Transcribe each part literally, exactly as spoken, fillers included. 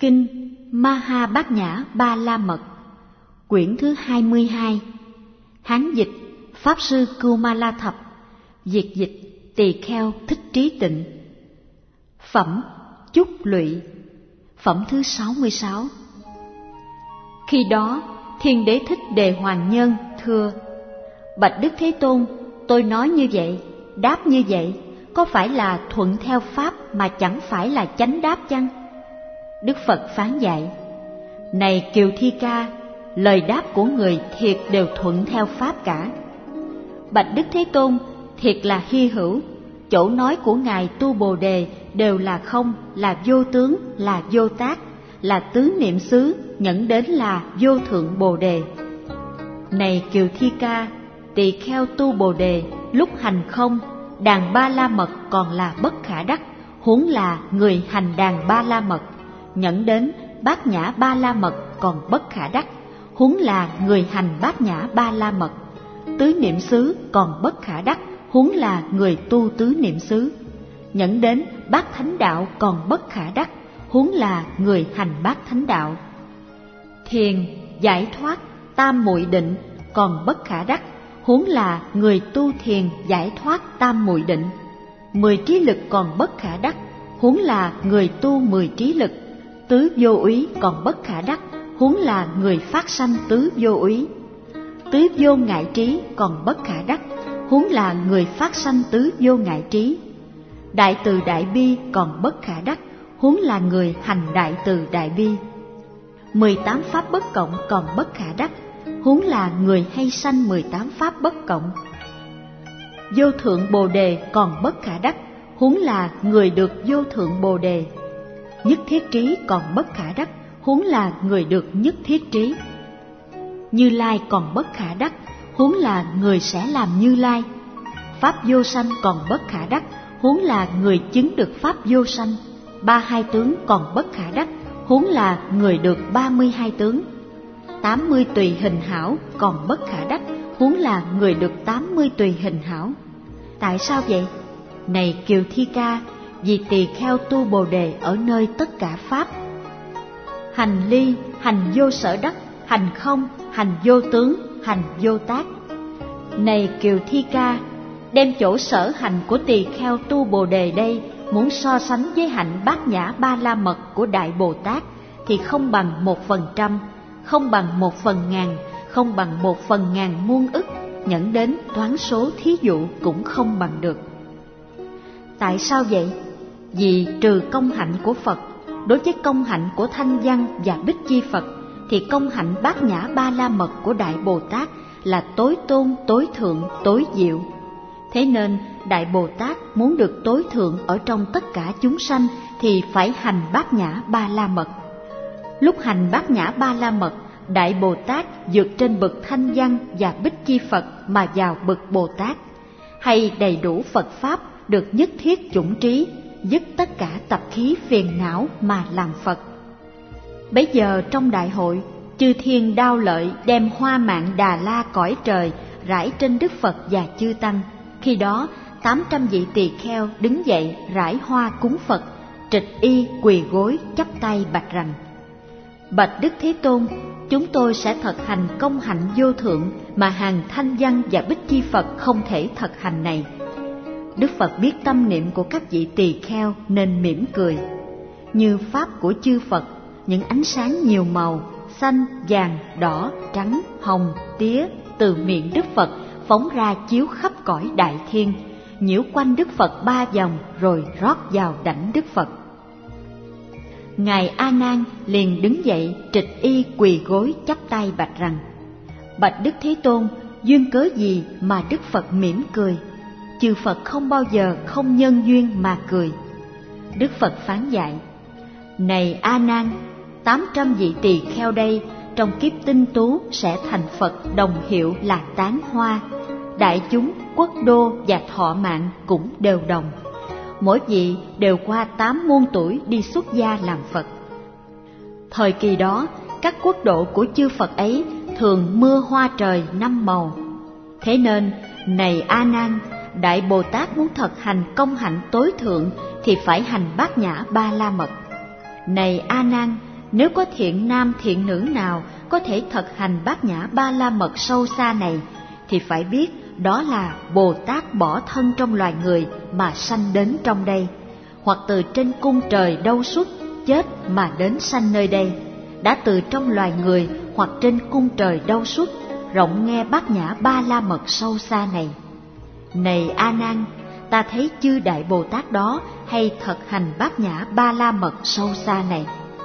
Kinh Maha Bát Nhã Ba La Mật, quyển thứ hai mươi hai, Hán dịch Pháp sư Kumala Thập, Việt dịch Tỳ Kheo Thích Trí Tịnh. Phẩm Chúc Lụy. Phẩm thứ sáu mươi sáu. Khi đó Thiên Đế Thích Đề Hoàng Nhân thưa: Bạch Đức Thế Tôn, tôi nói như vậy, đáp như vậy, có phải là thuận theo Pháp mà chẳng phải là chánh đáp chăng? Đức Phật phán dạy: Này Kiều Thi Ca, lời đáp của người thiệt đều thuận theo Pháp cả. Bạch Đức Thế Tôn, thiệt là hy hữu, chỗ nói của Ngài Tu Bồ Đề đều là không, là vô tướng, là vô tác, là tứ niệm xứ, nhẫn đến là vô thượng Bồ Đề. Này Kiều Thi Ca, tỳ kheo Tu Bồ Đề lúc hành không, đàn Ba La Mật còn là bất khả đắc, huống là người hành đàn Ba La Mật. Nhẫn đến Bát Nhã Ba La Mật còn bất khả đắc, huống là người hành Bát Nhã Ba La Mật. Tứ niệm xứ còn bất khả đắc, huống là người tu tứ niệm xứ. Nhẫn đến Bát Thánh Đạo còn bất khả đắc, huống là người hành Bát Thánh Đạo. Thiền, giải thoát, tam muội định còn bất khả đắc, huống là người tu thiền giải thoát tam muội định. Mười trí lực còn bất khả đắc, huống là người tu mười trí lực. Tứ vô úy còn bất khả đắc, huống là người phát sanh tứ vô úy. Tứ vô ngại trí còn bất khả đắc, huống là người phát sanh tứ vô ngại trí. Đại từ đại bi còn bất khả đắc, huống là người hành đại từ đại bi. Mười tám pháp bất cộng còn bất khả đắc, huống là người hay sanh mười tám pháp bất cộng. Vô thượng Bồ Đề còn bất khả đắc, huống là người được vô thượng Bồ Đề. Nhất thiết trí còn bất khả đắc, huống là người được nhất thiết trí. Như Lai còn bất khả đắc, huống là người sẽ làm Như Lai. Pháp vô sanh còn bất khả đắc, huống là người chứng được Pháp vô sanh. Ba hai tướng còn bất khả đắc, huống là người được ba mươi hai tướng. Tám mươi tùy hình hảo còn bất khả đắc, huống là người được tám mươi tùy hình hảo. Tại sao vậy? Này Kiều Thi Ca, vì tỳ kheo Tu Bồ Đề ở nơi tất cả Pháp. Hành ly, hành vô sở đắc, hành không, hành vô tướng, hành vô tác. Này Kiều Thi Ca, đem chỗ sở hành của tỳ kheo Tu Bồ Đề đây muốn so sánh với hạnh Bát Nhã Ba La Mật của Đại Bồ Tát thì không bằng một phần trăm, không bằng một phần ngàn, không bằng một phần ngàn muôn ức, nhẫn đến toán số thí dụ cũng không bằng được. Tại sao vậy? Vì trừ công hạnh của Phật, đối với công hạnh của Thanh Văn và Bích Chi Phật thì công hạnh Bát Nhã Ba La Mật của Đại Bồ Tát là tối tôn, tối thượng, tối diệu. Thế nên Đại Bồ Tát muốn được tối thượng ở trong tất cả chúng sanh thì phải hành Bát Nhã Ba La Mật. Lúc hành Bát Nhã Ba La Mật, Đại Bồ Tát vượt trên bậc Thanh Văn và Bích Chi Phật mà vào bậc Bồ Tát, hay đầy đủ Phật Pháp được nhất thiết chủng trí, dứt tất cả tập khí phiền não mà làm Phật. Bấy giờ trong đại hội, chư thiên đao lợi đem hoa mạng Đà La cõi trời rải trên Đức Phật và chư tăng. Khi đó tám trăm vị tỳ kheo đứng dậy rải hoa cúng Phật, trịch y quỳ gối chắp tay bạch rằng: Bạch Đức Thế Tôn, chúng tôi sẽ thực hành công hạnh vô thượng mà hàng Thanh Văn và Bích Chi Phật không thể thực hành này. Đức Phật biết tâm niệm của các vị tỳ kheo nên mỉm cười. Như pháp của chư Phật, những ánh sáng nhiều màu, xanh, vàng, đỏ, trắng, hồng, tía từ miệng Đức Phật phóng ra chiếu khắp cõi đại thiên, nhiễu quanh Đức Phật ba vòng rồi rót vào đảnh Đức Phật. Ngài A Nan liền đứng dậy trịch y quỳ gối chắp tay bạch rằng: Bạch Đức Thế Tôn, duyên cớ gì mà Đức Phật mỉm cười? Chư Phật không bao giờ không nhân duyên mà cười. Đức Phật phán dạy: Này A Nan, tám trăm vị tỳ kheo đây trong kiếp tinh tú sẽ thành Phật đồng hiệu là tán hoa. Đại chúng, quốc đô và thọ mạng cũng đều đồng. Mỗi vị đều qua tám muôn tuổi đi xuất gia làm Phật. Thời kỳ đó, các quốc độ của chư Phật ấy thường mưa hoa trời năm màu. Thế nên, này A Nan, Đại Bồ Tát muốn thực hành công hạnh tối thượng thì phải hành Bát Nhã Ba La Mật. Này A Nan, nếu có thiện nam thiện nữ nào có thể thực hành bát nhã ba la mật sâu xa này, thì phải biết đó là Bồ Tát bỏ thân trong loài người mà sanh đến trong đây, hoặc từ trên cung trời đâu xuất chết mà đến sanh nơi đây, đã từ trong loài người hoặc trên cung trời đâu xuất rộng nghe bát nhã ba la mật sâu xa này. Này A Nan, ta thấy chư đại Bồ Tát đó hay thực hành bát nhã ba la mật sâu xa này.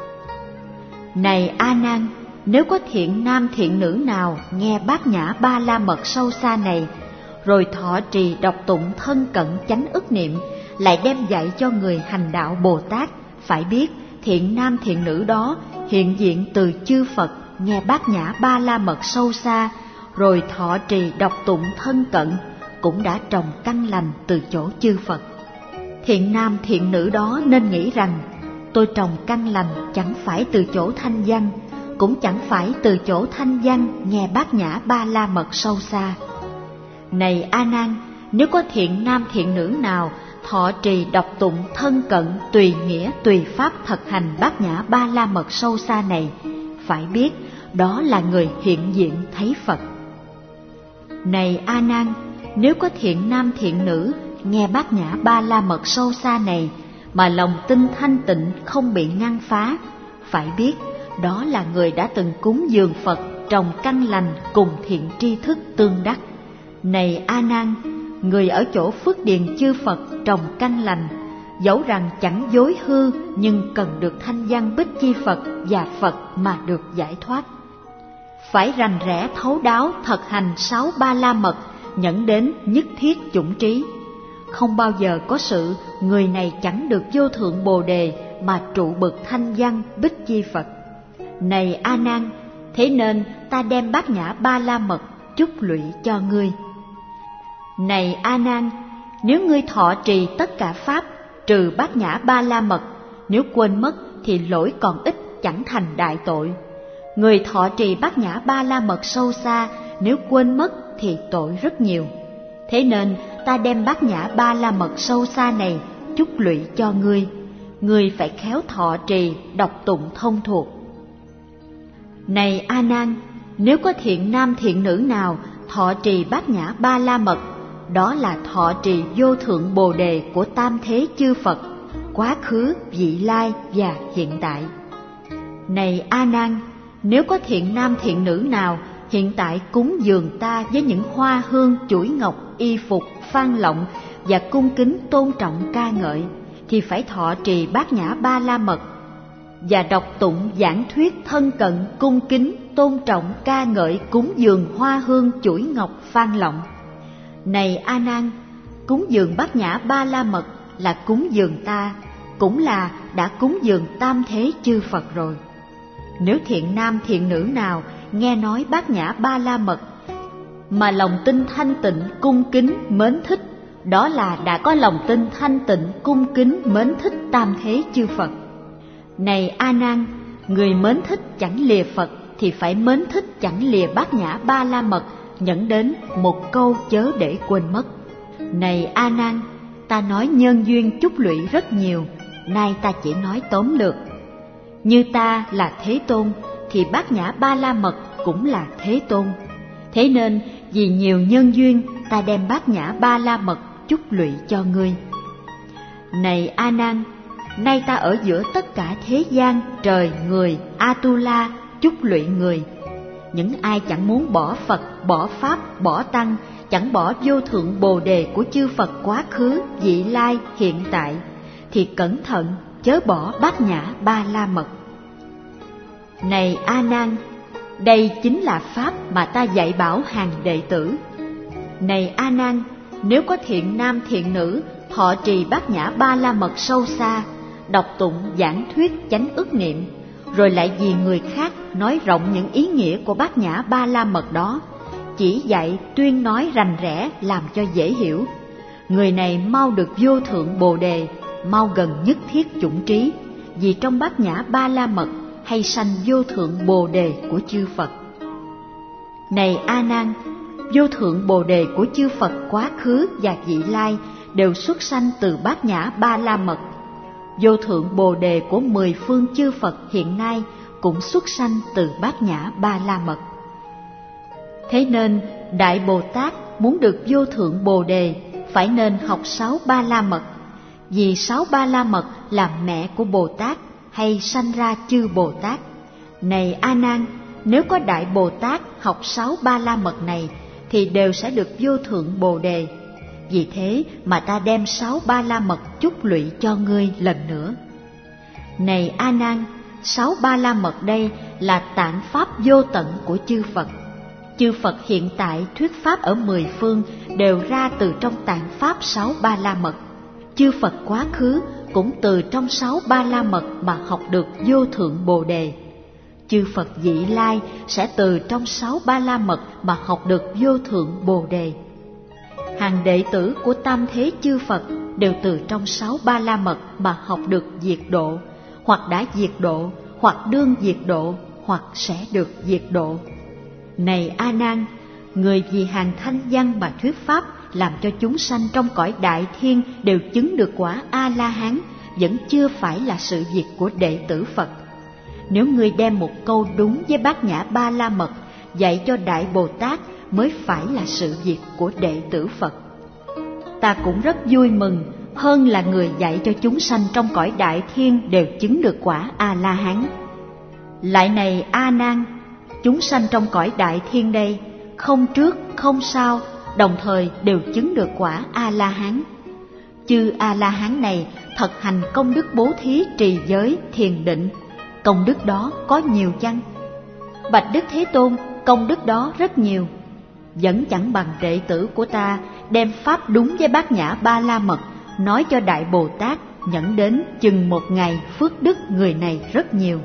Này A Nan, nếu có thiện nam thiện nữ nào nghe bát nhã ba la mật sâu xa này, rồi thọ trì đọc tụng thân cận chánh ức niệm, lại đem dạy cho người hành đạo Bồ Tát, phải biết thiện nam thiện nữ đó hiện diện từ chư Phật nghe bát nhã ba la mật sâu xa, rồi thọ trì đọc tụng thân cận, cũng đã trồng căn lành từ chỗ chư Phật. Thiện nam thiện nữ đó nên nghĩ rằng, tôi trồng căn lành chẳng phải từ chỗ thanh văn, cũng chẳng phải từ chỗ thanh văn nghe bát nhã ba la mật sâu xa. Này A Nan, nếu có thiện nam thiện nữ nào thọ trì đọc tụng thân cận tùy nghĩa tùy pháp thực hành bát nhã ba la mật sâu xa này, phải biết đó là người hiện diện thấy Phật. Này A Nan, nếu có thiện nam thiện nữ nghe bát nhã ba la mật sâu xa này mà lòng tin thanh tịnh không bị ngăn phá, phải biết đó là người đã từng cúng dường Phật trồng căn lành cùng thiện tri thức tương đắc. Này A Nan, người ở chỗ phước điền chư Phật trồng căn lành, dẫu rằng chẳng dối hư nhưng cần được thanh văn bích chi Phật và Phật mà được giải thoát. Phải rành rẽ thấu đáo thực hành sáu ba la mật, nhẫn đến nhất thiết chủng trí. Không bao giờ có sự người này chẳng được vô thượng Bồ đề mà trụ bực thanh văn bích chi Phật. Này A Nan, thế nên ta đem bát nhã ba la mật chúc lụy cho ngươi. Này A Nan, nếu ngươi thọ trì tất cả pháp trừ bát nhã ba la mật, nếu quên mất thì lỗi còn ít, chẳng thành đại tội. Người thọ trì bát nhã ba la mật sâu xa, nếu quên mất thì tội rất nhiều. Thế nên ta đem bát nhã ba la mật sâu xa này chúc lụy cho ngươi. Ngươi phải khéo thọ trì đọc tụng thông thuộc. Này A Nan, nếu có thiện nam thiện nữ nào thọ trì bát nhã ba la mật, đó là thọ trì vô thượng Bồ đề của tam thế chư Phật, quá khứ, vị lai và hiện tại. Này A Nan, nếu có thiện nam thiện nữ nào hiện tại cúng dường ta với những hoa hương, chuỗi ngọc, y phục, phan lọng và cung kính tôn trọng ca ngợi, thì phải thọ trì bát nhã ba la mật và đọc tụng giảng thuyết thân cận cung kính tôn trọng ca ngợi cúng dường hoa hương, chuỗi ngọc, phan lọng. Này A Nan, cúng dường bát nhã ba la mật là cúng dường ta, cũng là đã cúng dường tam thế chư Phật rồi. Nếu thiện nam thiện nữ nào nghe nói bát nhã ba la mật mà lòng tin thanh tịnh cung kính mến thích, đó là đã có lòng tin thanh tịnh cung kính mến thích tam thế chư Phật. Này A Nan, người mến thích chẳng lìa Phật thì phải mến thích chẳng lìa bát nhã ba la mật, nhẫn đến một câu chớ để quên mất. Này A Nan, ta nói nhân duyên chúc lụy rất nhiều, nay ta chỉ nói tóm lược. Như ta là Thế Tôn thì bát nhã ba la mật cũng là Thế Tôn. Thế nên vì nhiều nhân duyên ta đem bát nhã ba la mật chúc lụy cho ngươi. Này A Nan, nay ta ở giữa tất cả thế gian, trời, người, Atula chúc lụy người. Những ai chẳng muốn bỏ Phật, bỏ Pháp, bỏ Tăng, chẳng bỏ vô thượng Bồ đề của chư Phật quá khứ, vị lai, hiện tại, thì cẩn thận chớ bỏ bát nhã ba la mật. Này A Nan, đây chính là pháp mà ta dạy bảo hàng đệ tử. Này A Nan, nếu có thiện nam thiện nữ thọ trì bát nhã ba la mật sâu xa, đọc tụng giảng thuyết chánh ức niệm, rồi lại vì người khác nói rộng những ý nghĩa của bát nhã ba la mật đó, chỉ dạy tuyên nói rành rẽ làm cho dễ hiểu, người này mau được vô thượng Bồ đề, mau gần nhất thiết chủng trí, vì trong bát nhã ba la mật hay sanh vô thượng Bồ đề của chư Phật. Này A Nan, vô thượng Bồ đề của chư Phật quá khứ và vị lai đều xuất sanh từ bát nhã ba la mật. Vô thượng Bồ đề của mười phương chư Phật hiện nay cũng xuất sanh từ Bát Nhã Ba La Mật. Thế nên Đại Bồ Tát muốn được vô thượng Bồ Đề phải nên học sáu Ba La Mật, vì sáu Ba La Mật là mẹ của Bồ Tát hay sanh ra chư Bồ Tát. Này A Nan, nếu có Đại Bồ Tát học sáu Ba La Mật này thì đều sẽ được vô thượng Bồ Đề. Vì thế mà ta đem sáu Ba La Mật chúc lụy cho ngươi lần nữa. Này A Nan, sáu Ba La Mật đây là tạng pháp vô tận của chư Phật. Chư Phật hiện tại thuyết pháp ở mười phương đều ra từ trong tạng pháp sáu Ba La Mật. Chư Phật quá khứ cũng từ trong sáu Ba La Mật mà học được vô thượng Bồ Đề. Chư Phật vị lai sẽ từ trong sáu Ba La Mật mà học được vô thượng Bồ Đề. Hàng đệ tử của tam thế chư Phật đều từ trong sáu Ba La Mật mà học được diệt độ, hoặc đã diệt độ, hoặc đương diệt độ, hoặc sẽ được diệt độ. Này A Nan, người vì hàng thanh văn mà thuyết pháp làm cho chúng sanh trong cõi đại thiên đều chứng được quả A La Hán, vẫn chưa phải là sự việc của đệ tử Phật. Nếu ngươi đem một câu đúng với Bát Nhã Ba La Mật dạy cho Đại Bồ Tát mới phải là sự việc của đệ tử Phật. Ta cũng rất vui mừng hơn là người dạy cho chúng sanh trong cõi đại thiên đều chứng được quả A La Hán. Lại này A Nan, chúng sanh trong cõi đại thiên đây không trước không sau, đồng thời đều chứng được quả A La Hán. Chư A La Hán này thật hành công đức bố thí, trì giới, thiền định, công đức đó có nhiều chăng? Bạch Đức Thế Tôn, công đức đó rất nhiều, vẫn chẳng bằng đệ tử của ta đem pháp đúng với Bát Nhã Ba La Mật nói cho Đại Bồ Tát, nhẫn đến chừng một ngày phước đức người này rất nhiều.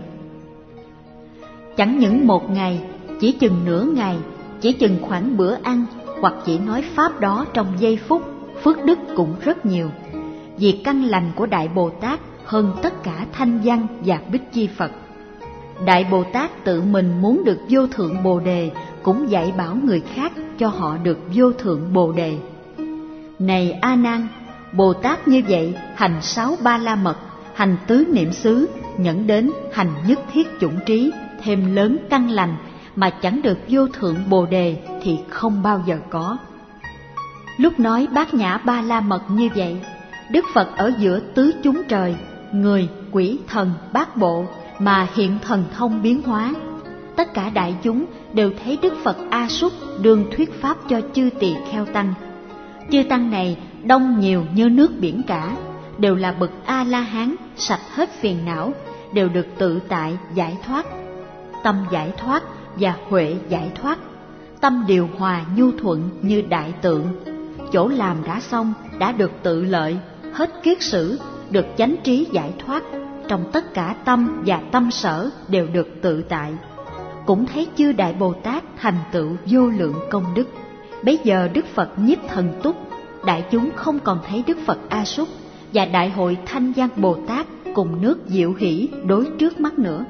Chẳng những một ngày, chỉ chừng nửa ngày, chỉ chừng khoảng bữa ăn, hoặc chỉ nói pháp đó trong giây phút, phước đức cũng rất nhiều. Vì căn lành của Đại Bồ Tát hơn tất cả thanh văn và bích chi Phật. Đại Bồ Tát tự mình muốn được vô thượng Bồ Đề cũng dạy bảo người khác cho họ được vô thượng Bồ Đề. Này A Nan, Bồ Tát như vậy hành sáu Ba La Mật, hành tứ niệm xứ, nhẫn đến hành nhất thiết chủng trí, thêm lớn căn lành mà chẳng được vô thượng Bồ Đề thì không bao giờ có. Lúc nói Bát Nhã Ba La Mật như vậy, Đức Phật ở giữa tứ chúng trời, người, quỷ, thần, bát bộ mà hiện thần thông biến hóa. Tất cả đại chúng đều thấy Đức Phật A Súc đương thuyết pháp cho chư tỳ kheo tăng. Chư tăng này đông nhiều như nước biển cả, đều là bậc A La Hán, sạch hết phiền não, đều được tự tại giải thoát. Tâm giải thoát và huệ giải thoát, tâm điều hòa nhu thuận như đại tượng. Chỗ làm đã xong, đã được tự lợi, hết kiết sử, được chánh trí giải thoát. Trong tất cả tâm và tâm sở đều được tự tại. Cũng thấy chư Đại Bồ Tát thành tựu vô lượng công đức. Bấy giờ Đức Phật nhiếp thần túc, đại chúng không còn thấy Đức Phật A Súc và đại hội Thanh Văn Bồ Tát cùng nước Diệu Hỷ đối trước mắt nữa.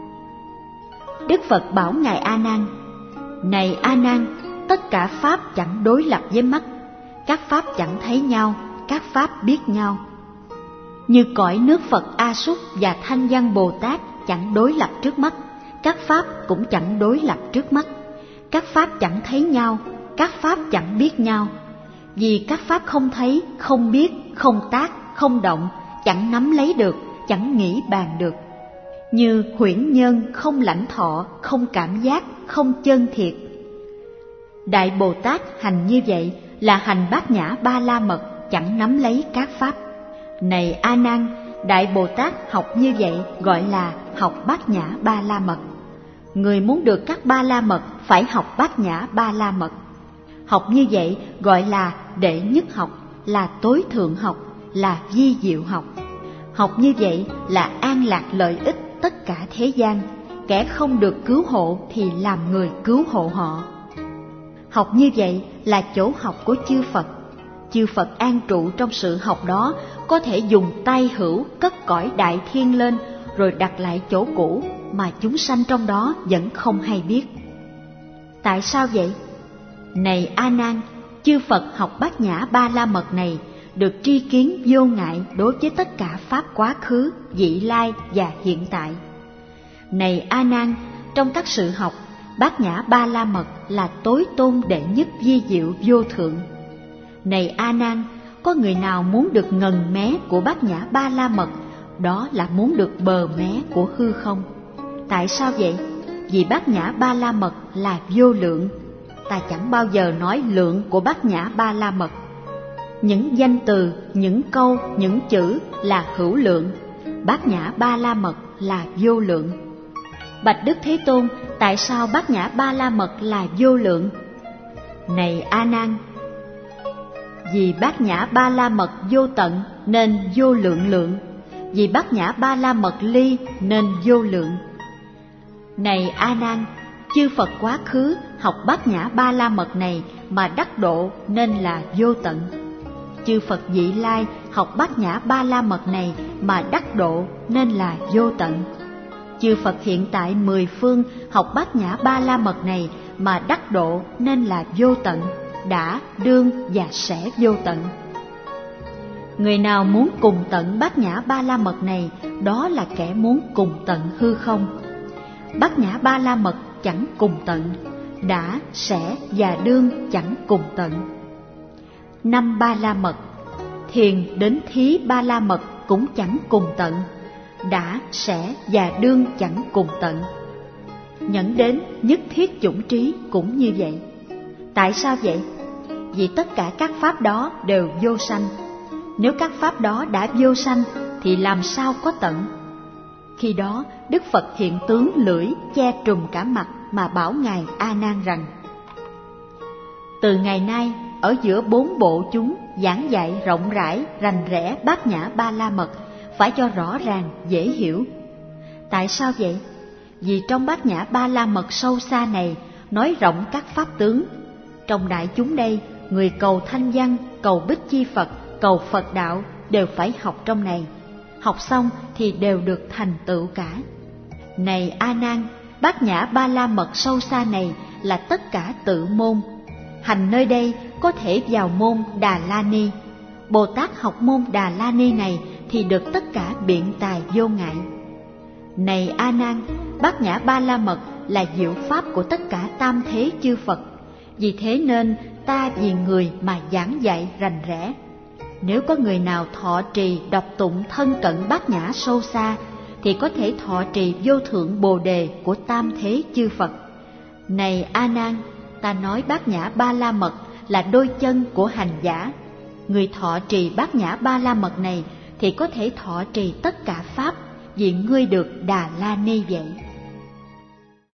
Đức Phật bảo ngài A Nan: Này A Nan, tất cả pháp chẳng đối lập với mắt, các pháp chẳng thấy nhau, các pháp biết nhau. Như cõi nước Phật A Súc và Thanh Văn Bồ Tát chẳng đối lập trước mắt, các pháp cũng chẳng đối lập trước mắt. Các pháp chẳng thấy nhau, các pháp chẳng biết nhau. Vì các pháp không thấy, không biết, không tác, không động, chẳng nắm lấy được, chẳng nghĩ bàn được. Như huyễn nhân không lãnh thọ, không cảm giác, không chân thiệt. Đại Bồ Tát hành như vậy là hành Bát Nhã Ba La Mật, chẳng nắm lấy các pháp. Này A Nan, Đại Bồ Tát học như vậy gọi là học Bát Nhã Ba La Mật. Người muốn được các Ba La Mật phải học Bát Nhã Ba La Mật. Học như vậy gọi là đệ nhất học, là tối thượng học, là vi diệu học. Học như vậy là an lạc lợi ích tất cả thế gian, kẻ không được cứu hộ thì làm người cứu hộ họ. Học như vậy là chỗ học của chư Phật. Chư Phật an trụ trong sự học đó, có thể dùng tay hữu cất cõi đại thiên lên rồi đặt lại chỗ cũ mà chúng sanh trong đó vẫn không hay biết. Tại sao vậy? Này A Nan, chư Phật học Bát Nhã Ba La Mật này được tri kiến vô ngại đối với tất cả pháp quá khứ, vị lai và hiện tại. Này A Nan, trong các sự học, Bát Nhã Ba La Mật là tối tôn đệ nhất vi diệu vô thượng. Này A Nan, có người nào muốn được ngần mé của Bát Nhã Ba La Mật, đó là muốn được bờ mé của hư không. Tại sao vậy? Vì Bát Nhã Ba La Mật là vô lượng. Ta chẳng bao giờ nói lượng của Bát Nhã Ba La Mật. Những danh từ, những câu, những chữ là hữu lượng. Bát Nhã Ba La Mật là vô lượng. Bạch Đức Thế Tôn, tại sao Bát Nhã Ba La Mật là vô lượng? Này A Nan, vì Bát Nhã Ba La Mật vô tận nên vô lượng lượng. Vì Bát Nhã Ba La Mật ly nên vô lượng. Này A Nan, chư Phật quá khứ học Bát Nhã Ba La Mật này mà đắc độ nên là vô tận. Chư Phật vị lai học Bát Nhã Ba La Mật này mà đắc độ nên là vô tận. Chư Phật hiện tại mười phương học Bát Nhã Ba La Mật này mà đắc độ nên là vô tận, đã, đương và sẽ vô tận. Người nào muốn cùng tận Bát Nhã Ba La Mật này, đó là kẻ muốn cùng tận hư không. Bát Nhã Ba La Mật chẳng cùng tận, đã, sẽ và đương chẳng cùng tận. Năm Ba La Mật, thiền đến thí Ba La Mật cũng chẳng cùng tận, đã, sẽ và đương chẳng cùng tận. Nhẫn đến nhất thiết chủng trí cũng như vậy. Tại sao vậy? Vì tất cả các pháp đó đều vô sanh. Nếu các pháp đó đã vô sanh thì làm sao có tận? Khi đó Đức Phật hiện tướng lưỡi che trùm cả mặt mà bảo Ngài A Nan rằng: từ ngày nay ở giữa bốn bộ chúng giảng dạy rộng rãi rành rẽ Bát Nhã Ba La Mật, phải cho rõ ràng dễ hiểu. Tại sao vậy? Vì trong Bát Nhã Ba La Mật sâu xa này nói rộng các pháp tướng. Trong đại chúng đây, người cầu thanh văn, cầu bích chi Phật, cầu Phật đạo đều phải học trong này. Học xong thì đều được thành tựu cả. Này A Nan, Bát Nhã Ba La Mật sâu xa này là tất cả tự môn. Hành nơi đây có thể vào môn Đà La Ni. Bồ Tát học môn Đà La Ni này thì được tất cả biện tài vô ngại. Này A Nan, Bát Nhã Ba La Mật là diệu pháp của tất cả tam thế chư Phật. Vì thế nên ta vì người mà giảng dạy rành rẽ. Nếu có người nào thọ trì đọc tụng thân cận Bát Nhã sâu xa, thì có thể thọ trì vô thượng Bồ Đề của tam thế chư Phật. Này A Nan, ta nói Bát Nhã Ba La Mật là đôi chân của hành giả. Người thọ trì Bát Nhã Ba La Mật này thì có thể thọ trì tất cả pháp, vì ngươi được Đà La Ni vậy.